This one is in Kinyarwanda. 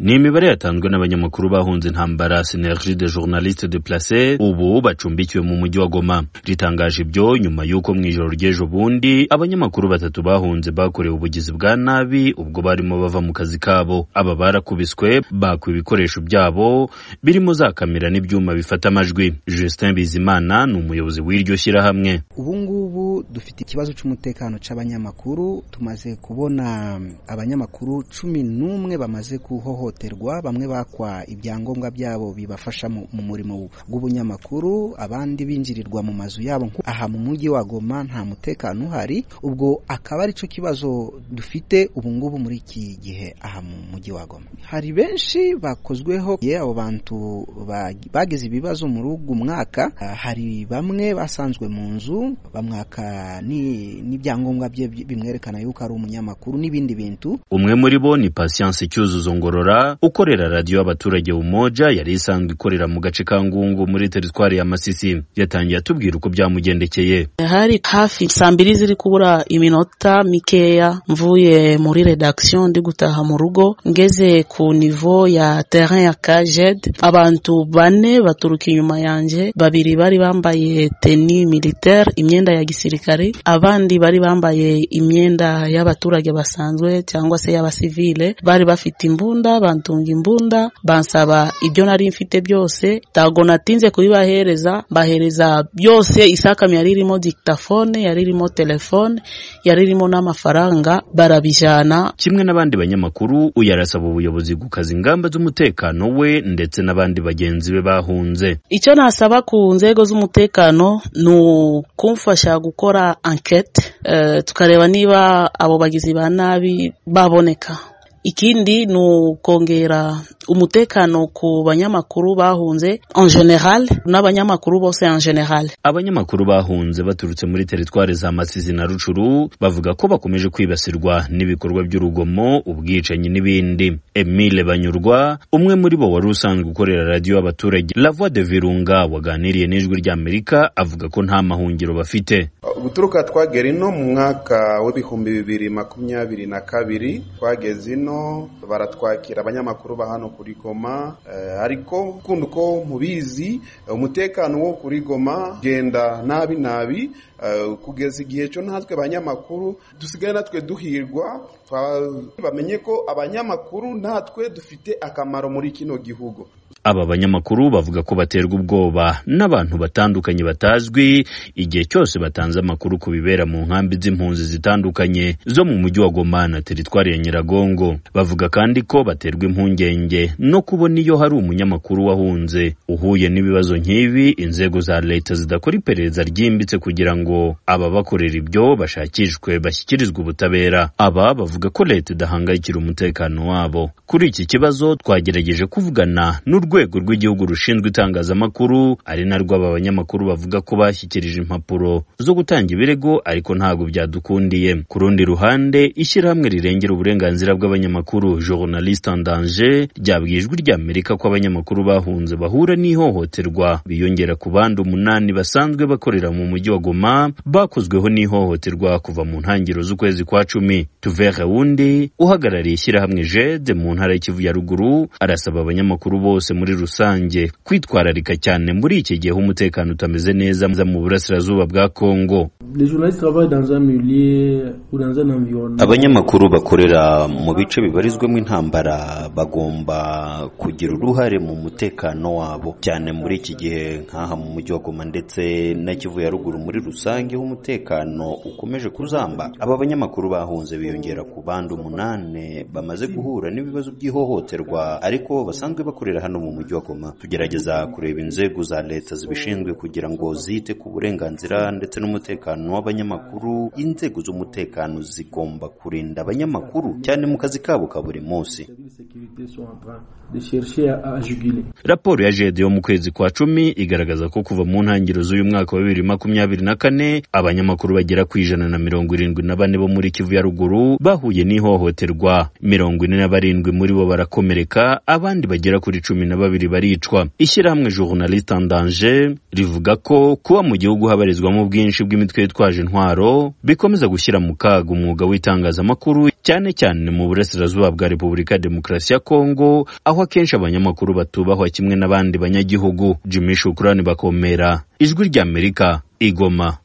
ni imibare yatanzwe n'abanyamakuru bahunze intambara Synergie des journalistes déplacés ubu bacumbikiwe mu mujyi wa Goma. Ritangaje ibyo nyuma y'uko mu ijoro ry'ejo bundi abanyamakuru batatu bahunze bakorewe ubugizi bwa nabi ubwo barimo bava mu kazi kabo. Aba barakubiswe, bakuye ibikoresho byabo birimo za kamera n'ibyuma bifata amajwi. Justin Bizimana ni umuyobozi w'iryo shyirahamwe. Ubu ngubu dufite ikibazo cy'umutekano c'abanyamakuru, tumaze kubona abanyamakuru 11 bamaze kuhohoterwa, bamwe bakwa ibyangombwa byabo bibafasha mu murimo w'ubunyamakuru, abandi binjirirwa mu mazu yabo. Aha mu mujyi wa Goma nta mutekano uhari, ubwo akaba ari cyo kibazo dufite ubu ngubu muri iki gihe aha mu mujyi wa Goma. Hari benshi bakozweho abo bantu bageze ibibazo muri ugu mwaka. Hari bamwe basanzwe mu nzu bamwaka n'ibyangombwa bye bimwerekana yuko ari umunyamakuru n'ibindi bintu. Umwe muri bo ni Patience Cyuzuzo Ngorora ukorera radio y'abaturage Umoja yari isanzwe ikorera mu gace ka Ngungu muri teritwari ya Masisi. Yatangiye atubwira uko byamugendekeye. Hari hafi saa 2 ziri kubura iminota mikeya mvuye muri redaction ndi gutaha mu rugo, ngeze ku niveau ya terrain ya KJED. Abantu bane baturuka inyuma yanje, babiri bari bambaye tenue militaire, imyenda ya gisirikare, abandi bari bambaye imyenda y'abaturage basanzwe cyangwa se y'abasivile. Bari bafite imbunda, bantunga imbunda, bansaba ibyo nari mfite byose. Tago natinze kubibahereza, bahereza byose. Isakami yari irimo dictaphone, yari irimo telefone, yari irimo n'amafaranga, barabijana. Kimwe n'abandi banyamakuru uyarasaba ubuyobozi gukaza ingamba z'umutekano we ndetse n'abandi bagenzi be bahunze. Icyo nasaba ku nzego z'umutekano ni kumfasha gukora enquête, tukareba niba abo bagizi ba nabi baboneka. Ikindi ni kongera umutekano ku banyamakuru bahunze en general n'abanyamakuru bose en general. Abanyamakuru bahunze baturutse muri teritwari za Masisi na Rucuru bavuga ko bakomeje kwibasirwa n'ibikorwa by'urugomo, ubwicanyi n'ibindi. Emile Banyurwa, umwe muri bo wari usanzwe gukorera radio y'abaturage La Voix de Virunga, waganiriye n'ijwi ry'Amerika, avuga ko nta mahungiro bafite. Guturuka twagera ino mu mwaka w'ibihumbi 2022 twageze ino baratwakira abanyamakuru ba hano kuri Goma, ariko kunduko mubizi umutekano wo kuri Goma genda nabi kugeza igihe cyo natwe abanyamakuru dusigaye natwe duhirwa, bamenye ko abanyamakuru natwe dufite akamaro muri kino gihugu. Aba banyamakuru bavuga ko baterwa ubwoba n'abantu batandukanye batazwi igihe cyose batanze amakuru ku bibera mu nkambi z'impunzi zitandukanye zo mu mujyi wa Goma na teritwari ya Nyiragongo. Bavuga kandi ko baterwa impungenge no kubona iyo hari umunyamakuru wahunze uhuye n'ibibazo nk'ibi, inzego za leta zidakora iperereza ryimbitse kugira ngo aba bakorera ibyo bashakishwe bashyikirizwe ubutabera. Aba bavuga ko leta idahangayikira umutekano wabo. Kuri iki kibazo twagerageje kuvugana n'urwego rw'igihugu rushinzwe itangazamakuru, ari narwo aba banyamakuru bavuga ko bashyikirije impapuro zo gutanga ibirego, ariko ntago byadukundiye. Ku rundi ruhande, ishyirahamwe rirengera uburenganzira bw'abanyamakuru Journalistes en Danger ryabwiye ijwi ry'Amerika ko abanyamakuru bahunze bahura n'ihohoterwa biyongera ku bandi 8 basanzwe bakorera mu mujyi wa Goma bakozweho n'ihohoterwa kuva mu ntangiriro z'ukwezi kwa 10. Tuvere wundi uhagarariye ishyirahamwe JED mu ntara y'Ikivu ya ruguru arasaba abanyamakuru bose muri rusange kwitwararika cyane muri iki gihe umutekano utameze neza mu burasirazuba bwa Kongo. Abanyamakuru bakorera mu bice bibarizwemo intambara bagomba kugira uruhare mu mutekano wabo, cyane muri iki gihe nk'aha mu mujyi wa Goma ndetse na Kivu ya ruguru muri rusange umutekano ukomeje kuzamba. Aba banyamakuru bahunze biyongera ku bandi 8 bamaze guhura n'ibibazo by'ihohoterwa ariko basanzwe bakorera hano mu mujyi wa Goma. Tugerageza kureba inzego za leta zibishinzwe kugira ngo zite ku burenganzira ndetse n'umutekano w'abanyamakuru. Inzego z'umutekano zigomba kurinda abanyamakuru cyane mu kazi kabo ka buri munsi. Raporo ya JED yo mu kwezi kwa 10 igaragaza ko kuva mu ntangiriro z'uyu mwaka wa 2024 abanyamakuru bagera ku 174 bo muri Kivu ya ruguru bahuye n'ihohoterwa, 47 muri bo barakomereka, abandi bagera kuri 12 baricwa. Ishyirahamwe Journalistes en Danger rivuga ko kuba mu gihugu habarizwamo ubwinshi bw'imitwe yitwaje intwaro bikomeza gushyira mu kaga umwuga w'itangazamakuru cyane cyane mu burasirazuba bwa Repubulika ya Demokarasi ya Kongo, aho akenshi abanyamakuru batubahwa kimwe n'abandi banyagihugu. Jimmy Shukrani Bakomera, Ijwi ry'Amerika, Igoma.